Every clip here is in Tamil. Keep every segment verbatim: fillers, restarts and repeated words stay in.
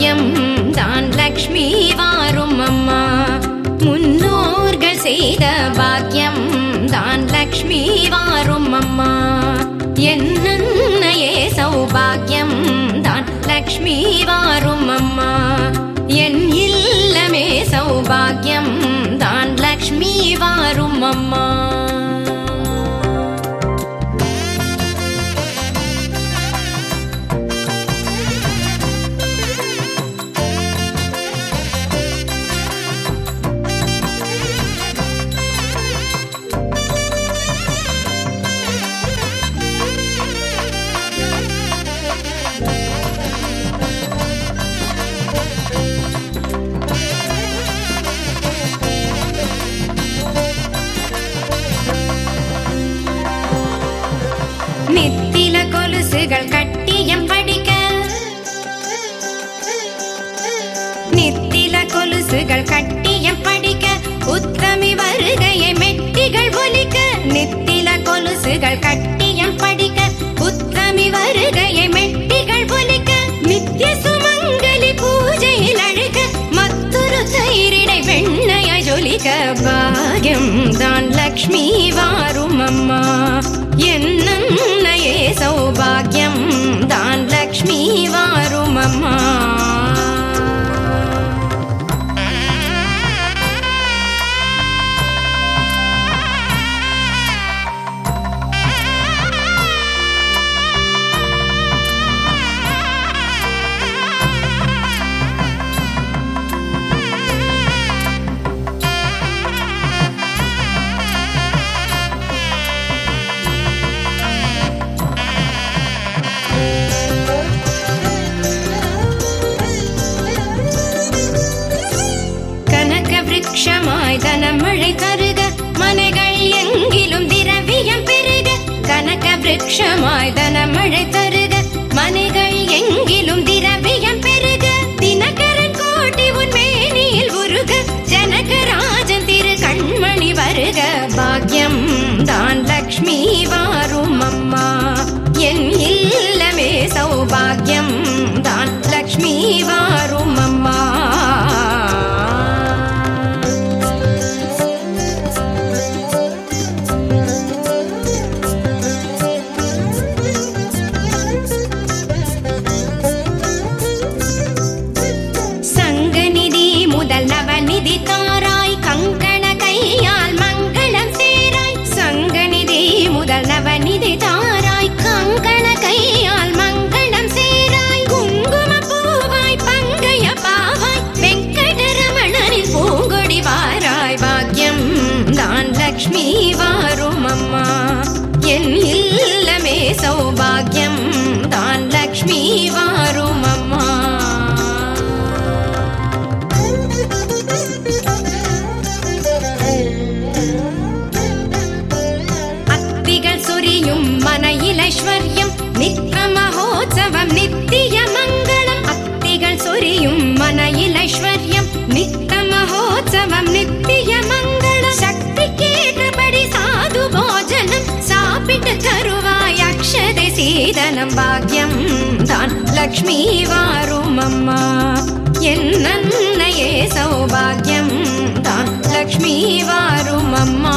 பாக்யம் தான் லக்ஷ்மி வாரும் அம்மா. முன்னோர்கள் செய்த பாக்யம் தான் லக்ஷ்மி வாரும் அம்மா. என்னன்னையே சௌபாகியம் தான் லக்ஷ்மி வாரும் அம்மா. என் இல்லமே சௌபாகியம் தான் லக்ஷ்மி வாரும் அம்மா. நித்தில கொலுசுகள் கட்டியம் படிக்க, நித்தில கொலுசுகள் கட்டியம் படிக்க, உத்தமி வருகையை மெட்டிகள் ஒலிக்க. நித்தில கொலுசுகள் கட்டியம் படிக்க, உத்தமி வருகையை மெட்டிகள் ஒலிக்க. நித்திய சுமங்கலி பூஜையில் அழுக, மற்றொரு தயிரிடை வெண்ணைய ஜொலிக்க. பாக்யம் தான் லக்ஷ்மி வாரும் அம்மா. என்னன்னையே சௌபாகியம் தான் லக்ஷ்மி வாரும் அம்மா. விருட்சமாய் தனமழை தருக, மனைகள் எங்கிலும் திரவியம் பெருக. கனக விருட்சமாய் தனமழை தருக, மனைகள் எங்கிலும் திரவியம் பெருக. தினகரன் கோட்டி உன் மேனியில் உருக, ஜனகராஜன் திரு கண்மணி வருக. பாக்யம் தான் லக்ஷ்மி வாரும் அம்மா. என் இல்லமே சௌபாகியம் தான் லக்ஷ்மி வாரும் அம்மா. நவநிதி தாராய் கங்கண கையால் மங்களம் சேராய். சங்கநிதி முதல் நவநிதி தாராய் கங்கண கையால் மங்களம் சேராய். குங்கும பூவாய் பங்கைய பாவாய் வெங்கடரமணனின் பூங்கொடி வாராய். பாக்யம் தான் லக்ஷ்மி வாரும் அம்மா. என் இல்லமே சௌபாகியம் தான் லக்ஷ்மி வாரும் அம்மா. ஐஸ்வர்யம் நித்ய மகோத்சவம் நித்திய மங்களம். அத்திகள் சொரியும் மனையில் ஐஸ்வர்யம் நித்ய மகோத்சவம் நித்திய மங்களம். சக்தி கேட்டபடி சாது போஜனம் சாப்பிட்டு தருவாய் அக்ஷதை சீதனம். பாக்யம் தான் லக்ஷ்மி வாரும் அம்மா. என்னன்னையே சௌபாகியம் தான் லக்ஷ்மி வாரும் அம்மா.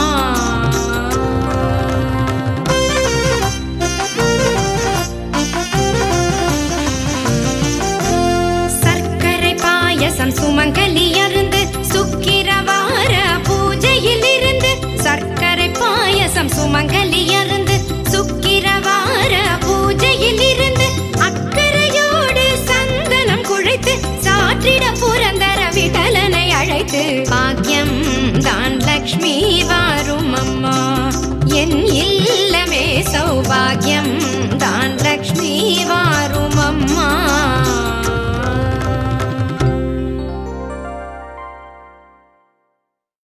சுமங்கலி அருந்து சுக்கிரவார பூஜையில் இருந்து. சர்க்கரை பாயசம் சுமங்கலி அருந்து சுக்கிரவார பூஜையில் இருந்து. அக்கறையோடு சந்தனம் குழைத்து சாற்றிட புரந்தர விடலனை அழைத்து. பாக்யம் தான் லக்ஷ்மி வாரும்